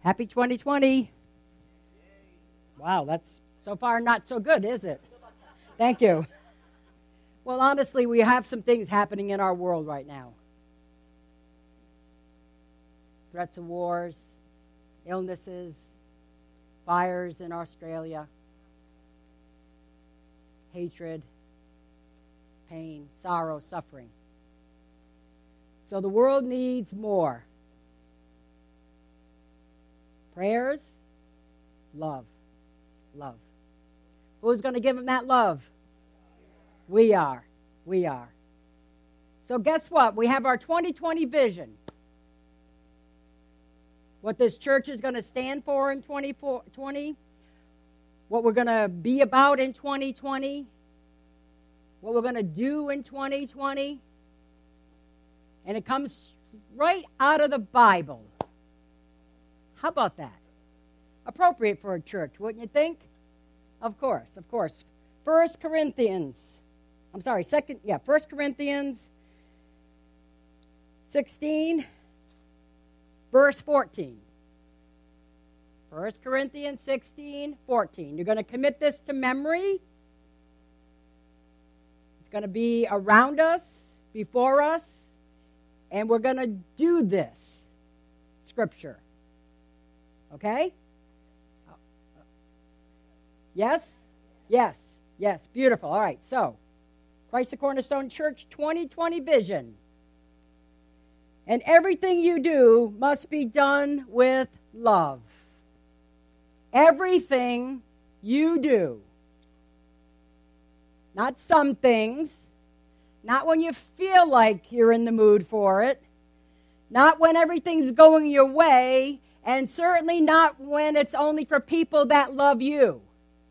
Happy 2020. Wow, that's so far not so good, is it? Thank you. Well, honestly, we have some things happening in our world right now. Threats of wars, illnesses, fires in Australia, hatred, pain, sorrow, suffering. So the world needs more. Prayers, love. Love. Who's going to give them that love? We are. We are. So guess what? We have our 2020 vision. What this church is going to stand for in 2020. What we're going to be about in 2020. What we're going to do in 2020. And it comes right out of the Bible. How about that? Appropriate for a church, wouldn't you think? Of course, of course. 1 Corinthians 16, verse 14. 1 Corinthians 16, 14. You're going to commit this to memory. It's going to be around us, before us, and we're going to do this scripture. Okay? Yes? Yes. Yes. Beautiful. All right. So, Christ the Cornerstone Church 2020 vision. And everything you do must be done with love. Everything you do. Not some things. Not when you feel like you're in the mood for it. Not when everything's going your way. And certainly not when it's only for people that love you.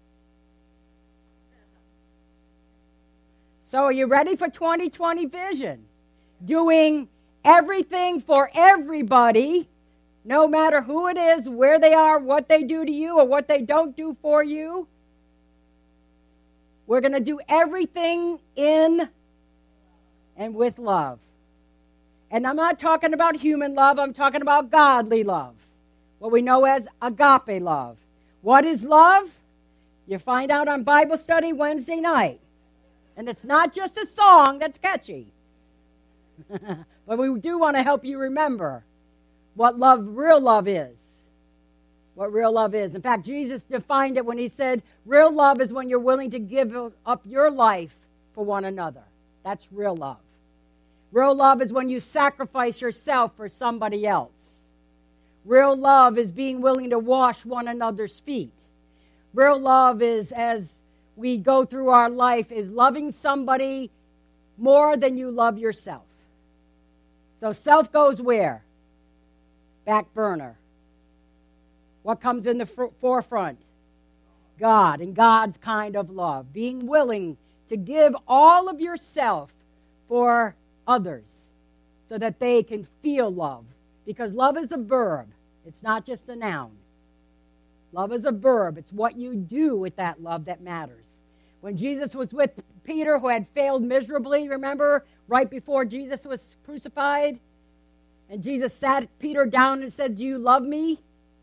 So are you ready for 2020 vision? Doing everything for everybody, no matter who it is, where they are, what they do to you, or what they don't do for you. We're going to do everything in and with love. And I'm not talking about human love. I'm talking about godly love. What we know as agape love. What is love? You find out on Bible study Wednesday night. And it's not just a song that's catchy. But we do want to help you remember what real love is. What real love is. In fact, Jesus defined it when he said, real love is when you're willing to give up your life for one another. That's real love. Real love is when you sacrifice yourself for somebody else. Real love is being willing to wash one another's feet. Real love is, as we go through our life, is loving somebody more than you love yourself. So self goes where? Back burner. What comes in the forefront? God and God's kind of love. Being willing to give all of yourself for others so that they can feel love. Because love is a verb. It's not just a noun. Love is a verb. It's what you do with that love that matters. When Jesus was with Peter, who had failed miserably, remember, right before Jesus was crucified, and Jesus sat Peter down and said, do you love me?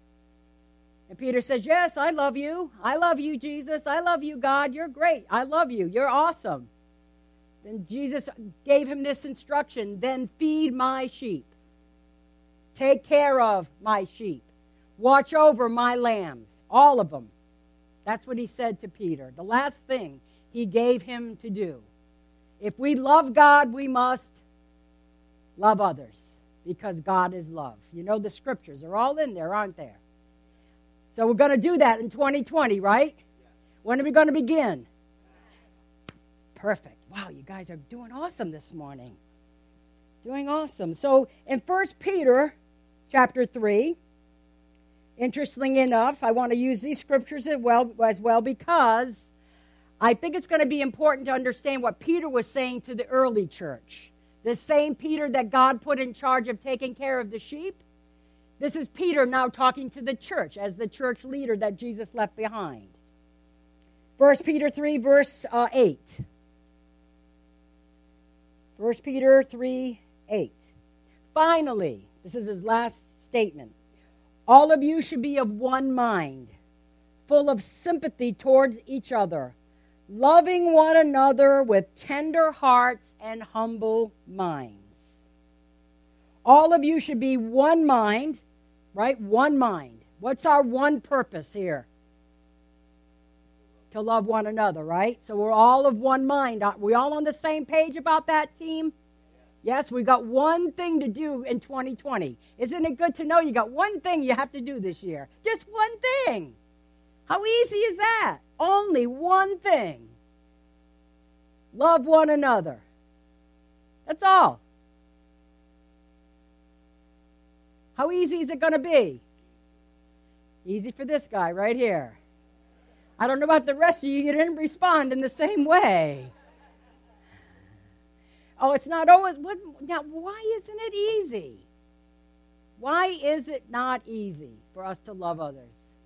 And Peter says, yes, I love you. I love you, Jesus. I love you, God. You're great. I love you. You're awesome. Then Jesus gave him this instruction, then feed my sheep. Take care of my sheep. Watch over my lambs, all of them. That's what he said to Peter. The last thing he gave him to do. If we love God, we must love others because God is love. You know the scriptures are all in there, aren't there? So we're going to do that in 2020, right? When are we going to begin? Perfect. Wow, you guys are doing awesome this morning. Doing awesome. So in 1 Peter chapter 3, interestingly enough, I want to use these scriptures as well because I think it's going to be important to understand what Peter was saying to the early church. The same Peter that God put in charge of taking care of the sheep. This is Peter now talking to the church as the church leader that Jesus left behind. 1 Peter 3, verse 8. 1 Peter 3, 8. Finally, this is his last statement. All of you should be of one mind, full of sympathy towards each other, loving one another with tender hearts and humble minds. All of you should be one mind, right? One mind. What's our one purpose here? To love one another, right? So we're all of one mind. Are we all on the same page about that, team? Yes, we got one thing to do in 2020. Isn't it good to know you got one thing you have to do this year? Just one thing. How easy is that? Only one thing. Love one another. That's all. How easy is it going to be? Easy for this guy right here. I don't know about the rest of you. You didn't respond in the same way. Oh, it's not always. Now, why isn't it easy? Why is it not easy for us to love others?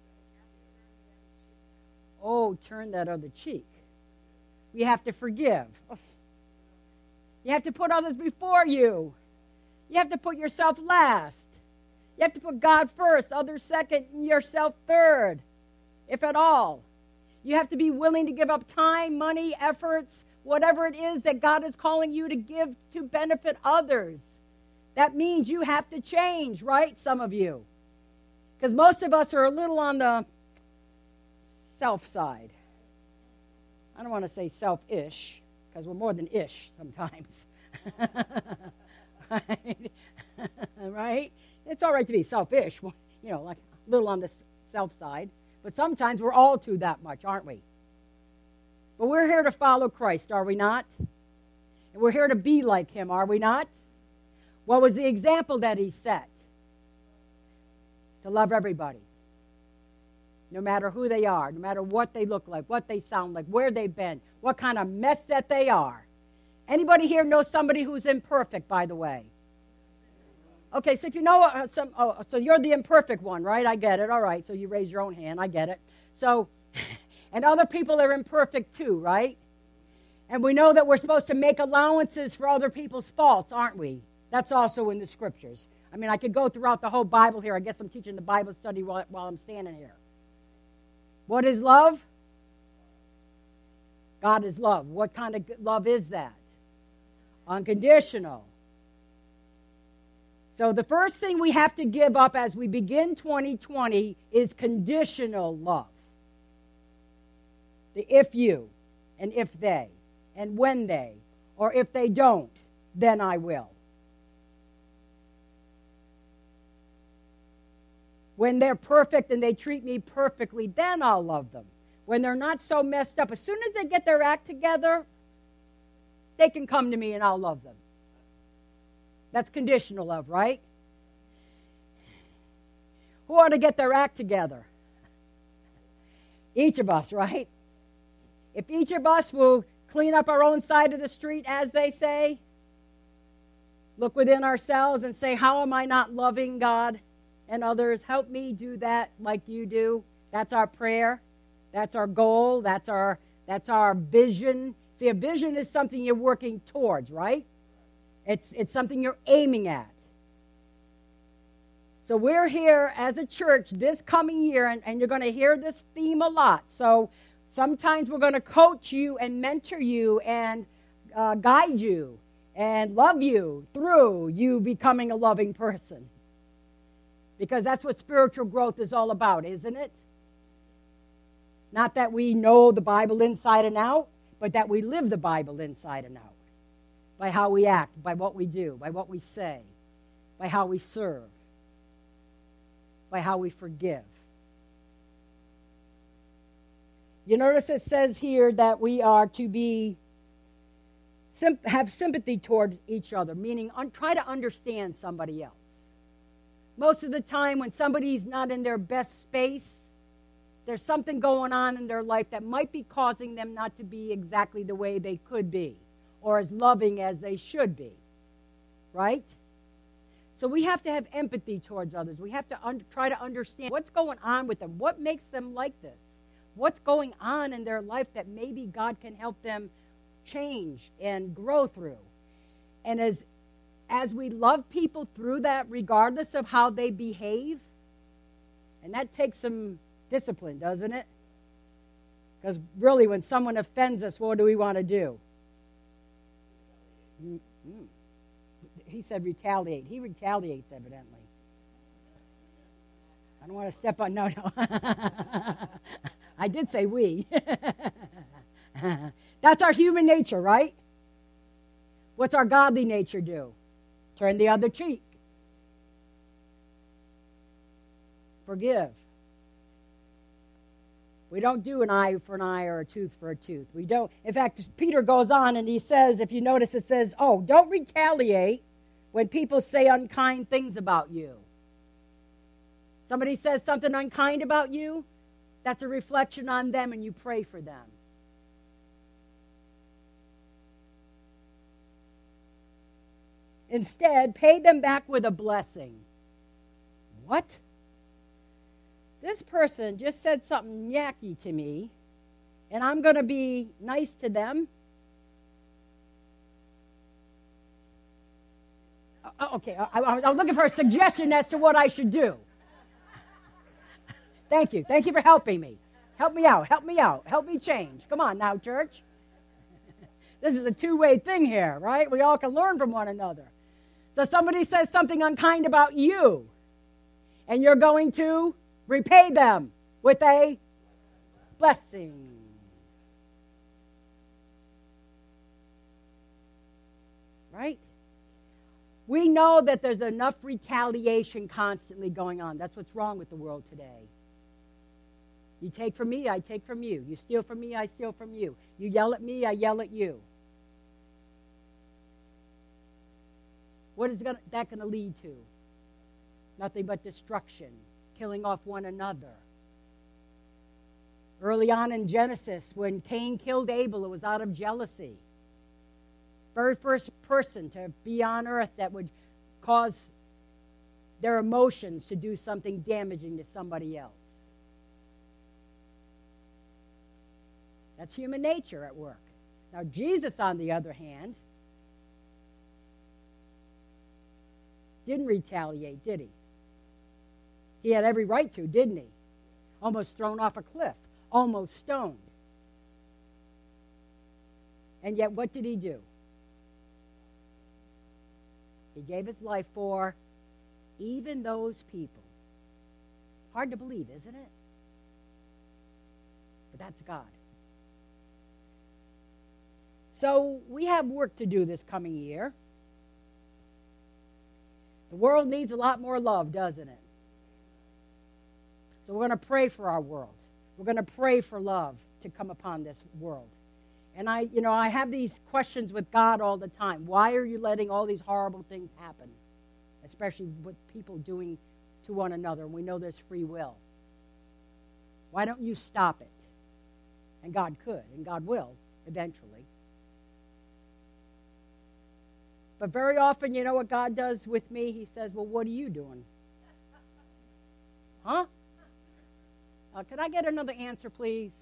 Oh, turn that other cheek. We have to forgive. You have to put others before you. You have to put yourself last. You have to put God first, others second, and yourself third, if at all. You have to be willing to give up time, money, efforts, whatever it is that God is calling you to give to benefit others. That means you have to change, right? Some of you. Because most of us are a little on the self side. I don't want to say selfish, because we're more than ish sometimes. Right? It's all right to be selfish, like a little on the self side. But sometimes we're all too that much, aren't we? But we're here to follow Christ, are we not? And we're here to be like him, are we not? What was the example that he set? To love everybody. No matter who they are, no matter what they look like, what they sound like, where they've been, what kind of mess that they are. Anybody here know somebody who's imperfect, by the way? Okay, so if you know so you're the imperfect one, right? I get it. All right, so you raise your own hand. I get it. So, and other people are imperfect too, right? And we know that we're supposed to make allowances for other people's faults, aren't we? That's also in the scriptures. I mean, I could go throughout the whole Bible here. I guess I'm teaching the Bible study while I'm standing here. What is love? God is love. What kind of love is that? Unconditional. So the first thing we have to give up as we begin 2020 is conditional love. The if you, and if they, and when they, or if they don't, then I will. When they're perfect and they treat me perfectly, then I'll love them. When they're not so messed up, as soon as they get their act together, they can come to me and I'll love them. That's conditional love, right? Who ought to get their act together? Each of us, right? If each of us will clean up our own side of the street, as they say, look within ourselves and say, how am I not loving God and others? Help me do that like you do. That's our prayer. That's our goal. That's our vision. See, a vision is something you're working towards, right? It's something you're aiming at. So we're here as a church this coming year, and you're going to hear this theme a lot. So sometimes we're going to coach you and mentor you and guide you and love you through you becoming a loving person. Because that's what spiritual growth is all about, isn't it? Not that we know the Bible inside and out, but that we live the Bible inside and out. By how we act, by what we do, by what we say, by how we serve, by how we forgive. You notice it says here that we are to have sympathy toward each other, meaning try to understand somebody else. Most of the time when somebody's not in their best space, there's something going on in their life that might be causing them not to be exactly the way they could be, or as loving as they should be, right? So we have to have empathy towards others. We have to try to understand what's going on with them. What makes them like this? What's going on in their life that maybe God can help them change and grow through? And as we love people through that, regardless of how they behave, And that takes some discipline, doesn't it? Because really, when someone offends us, what do we want to do? He said retaliate. He retaliates, evidently. I don't want to step on, no. I did say we. That's our human nature, right? What's our godly nature do? Turn the other cheek. Forgive. We don't do an eye for an eye or a tooth for a tooth. We don't. In fact, Peter goes on and he says, if you notice, it says, oh, don't retaliate when people say unkind things about you. Somebody says something unkind about you, that's a reflection on them, and you pray for them. Instead, pay them back with a blessing. What? This person just said something yucky to me, and I'm going to be nice to them? Okay, I'm looking for a suggestion as to what I should do. Thank you. Thank you for helping me. Help me out. Help me out. Help me change. Come on now, church. This is a two-way thing here, right? We all can learn from one another. So somebody says something unkind about you, and you're going to repay them with a blessing. Right? We know that there's enough retaliation constantly going on. That's what's wrong with the world today. You take from me, I take from you. You steal from me, I steal from you. You yell at me, I yell at you. What is that going to lead to? Nothing but destruction, killing off one another. Early on in Genesis, when Cain killed Abel, it was out of jealousy. Very first person to be on earth that would cause their emotions to do something damaging to somebody else. That's human nature at work. Now, Jesus, on the other hand, didn't retaliate, did he? He had every right to, didn't he? Almost thrown off a cliff, almost stoned. And yet, what did he do? He gave his life for even those people. Hard to believe, isn't it? But that's God. So we have work to do this coming year. The world needs a lot more love, doesn't it? So we're going to pray for our world. We're going to pray for love to come upon this world. And I have these questions with God all the time. Why are you letting all these horrible things happen? Especially with people doing to one another. And we know there's free will. Why don't you stop it? And God could, and God will, eventually. But very often, you know what God does with me? He says, well, what are you doing? Huh? Can I get another answer, please?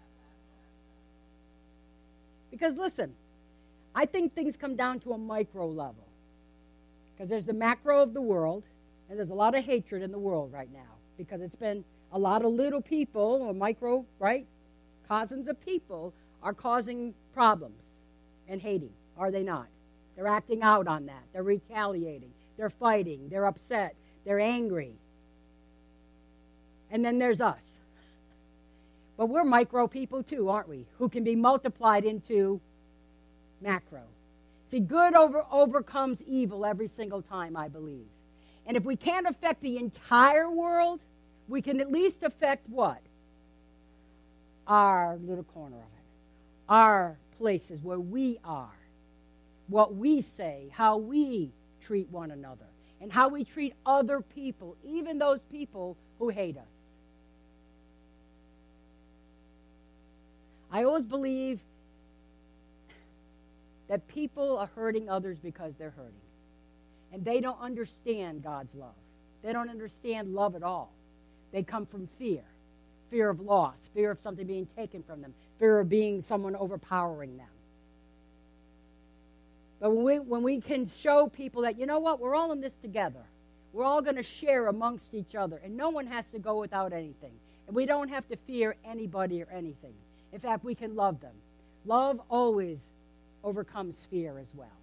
Because listen, I think things come down to a micro level. Because there's the macro of the world, and there's a lot of hatred in the world right now. Because it's been a lot of little people, or micro, right? Cousins of people are causing problems and hating, are they not? They're acting out on that. They're retaliating. They're fighting. They're upset. They're angry. And then there's us. But we're micro people too, aren't we? Who can be multiplied into macro. See, good overcomes evil every single time, I believe. And if we can't affect the entire world, we can at least affect what? Our little corner of it. Our places where we are. What we say, how we treat one another, and how we treat other people, even those people who hate us. I always believe that people are hurting others because they're hurting. And they don't understand God's love. They don't understand love at all. They come from fear. Fear of loss, fear of something being taken from them, fear of being someone overpowering them. But when we can show people that, you know what, we're all in this together. We're all going to share amongst each other, and no one has to go without anything. And we don't have to fear anybody or anything. In fact, we can love them. Love always overcomes fear as well.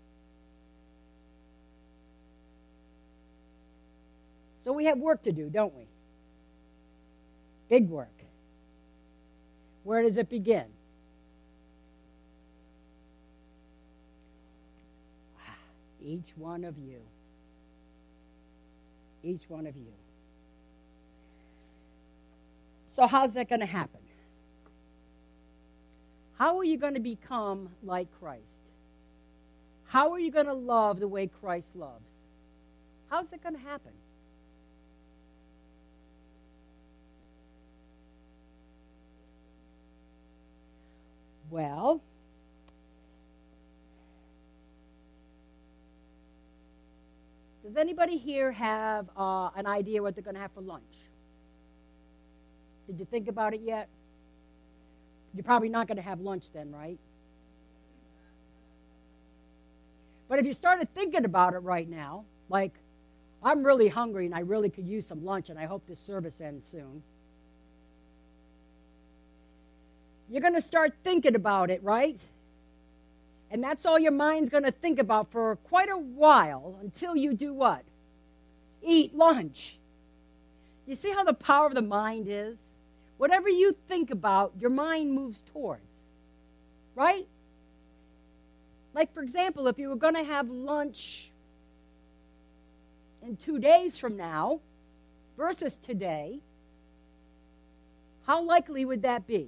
So we have work to do, don't we? Big work. Where does it begin? Each one of you. Each one of you. So how's that going to happen? How are you going to become like Christ? How are you going to love the way Christ loves? How's it going to happen? Well, does anybody here have an idea what they're going to have for lunch? Did you think about it yet? You're probably not going to have lunch then, right? But if you started thinking about it right now, like, I'm really hungry and I really could use some lunch and I hope this service ends soon. You're going to start thinking about it, right? And that's all your mind's going to think about for quite a while until you do what? Eat lunch. You see how the power of the mind is? Whatever you think about, your mind moves towards. Right? Like, for example, if you were going to have lunch in 2 days from now versus today, how likely would that be?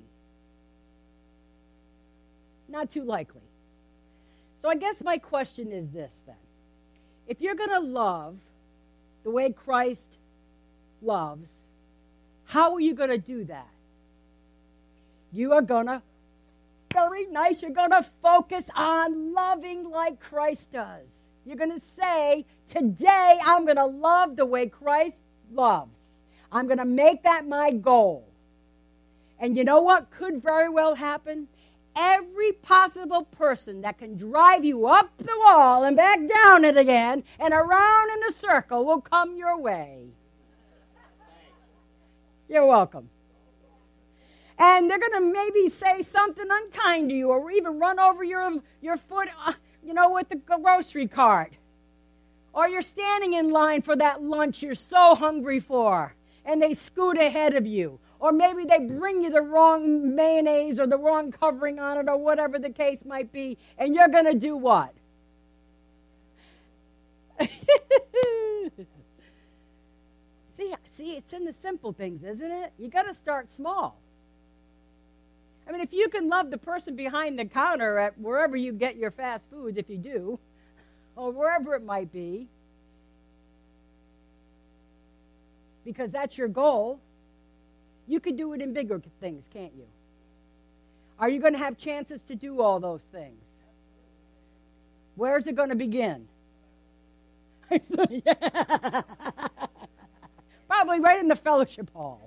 Not too likely. So I guess my question is this then. If you're going to love the way Christ loves, how are you going to do that? You are going to, very nice, you're going to focus on loving like Christ does. You're going to say, today I'm going to love the way Christ loves. I'm going to make that my goal. And you know what could very well happen? Every possible person that can drive you up the wall and back down it again and around in a circle will come your way. You're welcome. And they're going to maybe say something unkind to you or even run over your foot, with the grocery cart. Or you're standing in line for that lunch you're so hungry for, and they scoot ahead of you. Or maybe they bring you the wrong mayonnaise or the wrong covering on it or whatever the case might be, and you're going to do what? See, it's in the simple things, isn't it? You got to start small. I mean, if you can love the person behind the counter at wherever you get your fast foods, if you do, or wherever it might be, because that's your goal, you could do it in bigger things, can't you? Are you going to have chances to do all those things? Where's it going to begin? Probably right in the fellowship hall.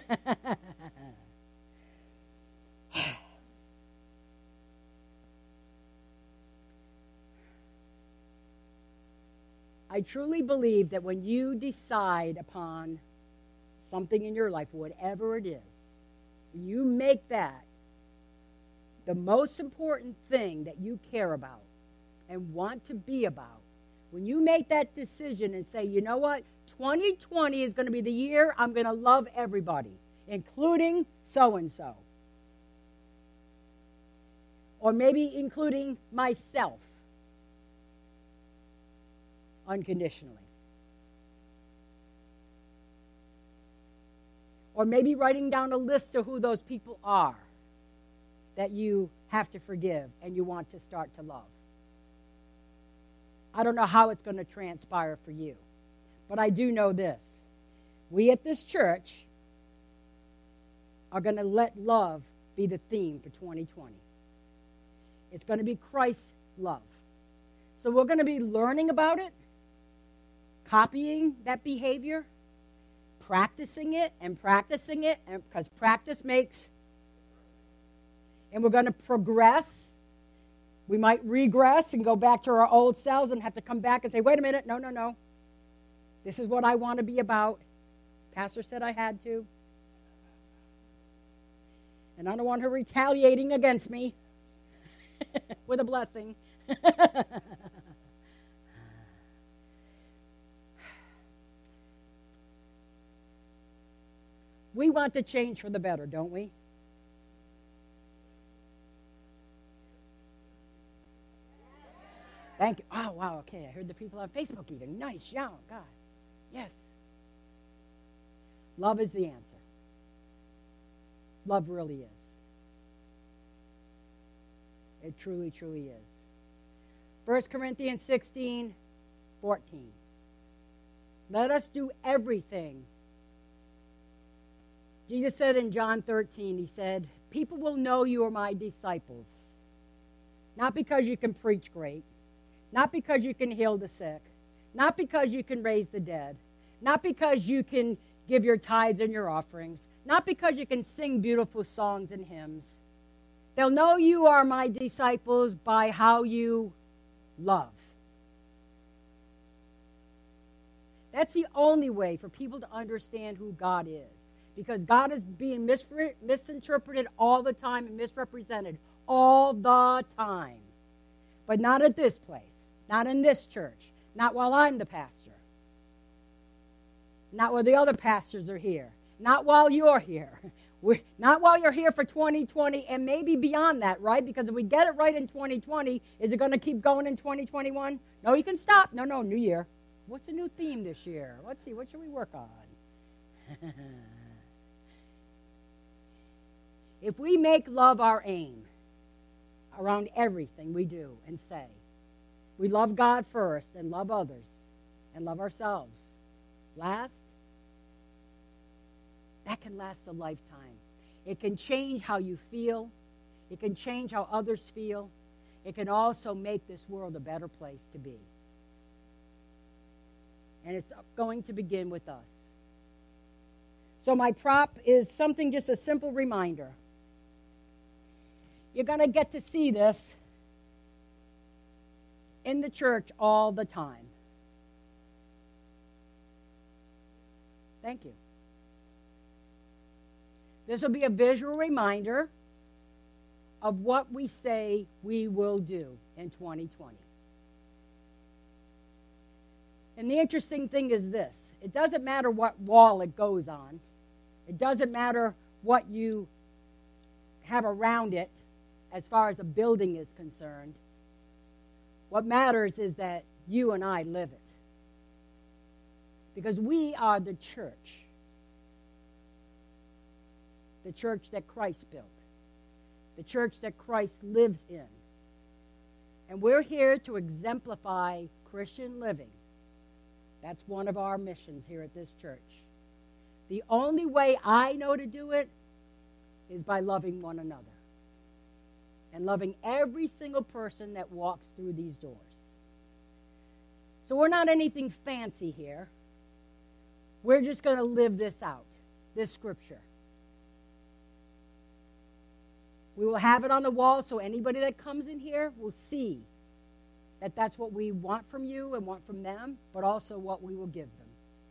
I truly believe that when you decide upon something in your life, whatever it is, you make that the most important thing that you care about and want to be about. When you make that decision and say, you know what, 2020 is going to be the year I'm going to love everybody, including so-and-so. Or maybe including myself unconditionally. Or maybe writing down a list of who those people are that you have to forgive and you want to start to love. I don't know how it's going to transpire for you, but I do know this. We at this church are going to let love be the theme for 2020. It's going to be Christ's love. So we're going to be learning about it, copying that behavior, practicing it, and because practice makes, and we're going to progress. We might regress and go back to our old selves and have to come back and say, wait a minute, no. This is what I want to be about. Pastor said I had to. And I don't want her retaliating against me with a blessing. We want to change for the better, don't we? Thank you. Oh, wow, okay. I heard the people on Facebook eating. Nice job, God. Yes. Love is the answer. Love really is. It truly, truly is. 1 Corinthians 16:14. Let us do everything. Jesus said in John 13, he said, people will know you are my disciples. Not because you can preach great. Not because you can heal the sick. Not because you can raise the dead. Not because you can give your tithes and your offerings. Not because you can sing beautiful songs and hymns. They'll know you are my disciples by how you love. That's the only way for people to understand who God is. Because God is being misinterpreted all the time and misrepresented all the time. But not at this place. Not in this church. Not while I'm the pastor. Not while the other pastors are here. Not while you're here. Not while you're here for 2020 and maybe beyond that, right? Because if we get it right in 2020, is it going to keep going in 2021? No, you can stop. No, new year. What's the new theme this year? Let's see. What should we work on? If we make love our aim around everything we do and say, we love God first and love others and love ourselves last, that can last a lifetime. It can change how you feel. It can change how others feel. It can also make this world a better place to be. And it's going to begin with us. So my prop is something, just a simple reminder. You're going to get to see this in the church all the time. Thank you. This will be a visual reminder of what we say we will do in 2020. And the interesting thing is this. It doesn't matter what wall it goes on. It doesn't matter what you have around it as far as a building is concerned. What matters is that you and I live it. Because we are the church. The church that Christ built. The church that Christ lives in. And we're here to exemplify Christian living. That's one of our missions here at this church. The only way I know to do it is by loving one another. And loving every single person that walks through these doors. So we're not anything fancy here. We're just going to live this out, this scripture. We will have it on the wall so anybody that comes in here will see that that's what we want from you and want from them, but also what we will give them.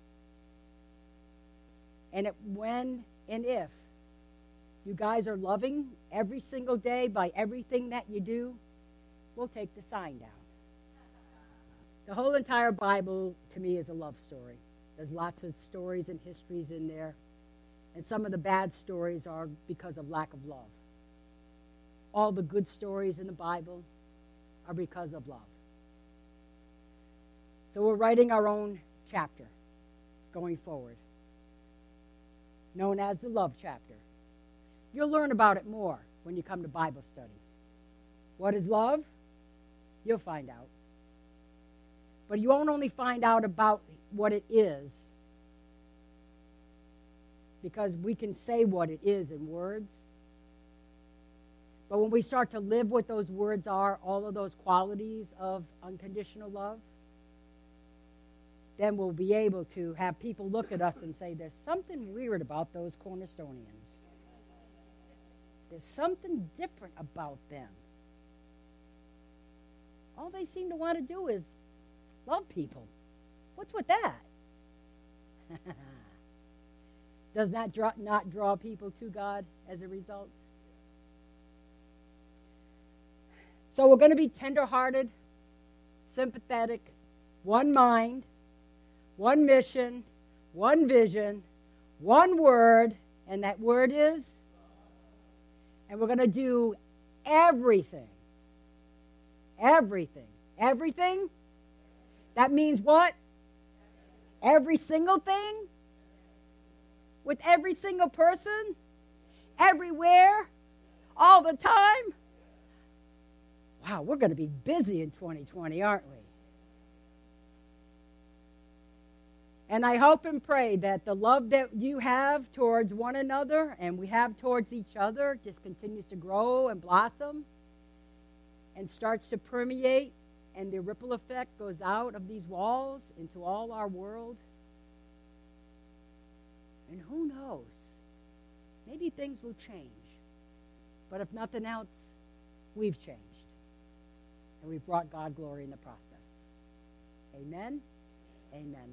And when and if you guys are loving every single day by everything that you do, we'll take the sign down. The whole entire Bible, to me, is a love story. There's lots of stories and histories in there. And some of the bad stories are because of lack of love. All the good stories in the Bible are because of love. So we're writing our own chapter going forward, known as the love chapter. You'll learn about it more when you come to Bible study. What is love? You'll find out. But you won't only find out about what it is, because we can say what it is in words. But when we start to live what those words are, all of those qualities of unconditional love, then we'll be able to have people look at us and say, there's something weird about those Cornerstonians. There's something different about them. All they seem to want to do is love people. What's with that? Does not draw people to God as a result? So we're going to be tender-hearted, sympathetic, one mind, one mission, one vision, one word, and that word is? And we're going to do everything. Everything. Everything? That means what? Every single thing? With every single person? Everywhere? All the time? Wow, we're going to be busy in 2020, aren't we? And I hope and pray that the love that you have towards one another and we have towards each other just continues to grow and blossom and starts to permeate, and the ripple effect goes out of these walls into all our world. And who knows? Maybe things will change. But if nothing else, we've changed. And we've brought God glory in the process. Amen? Amen.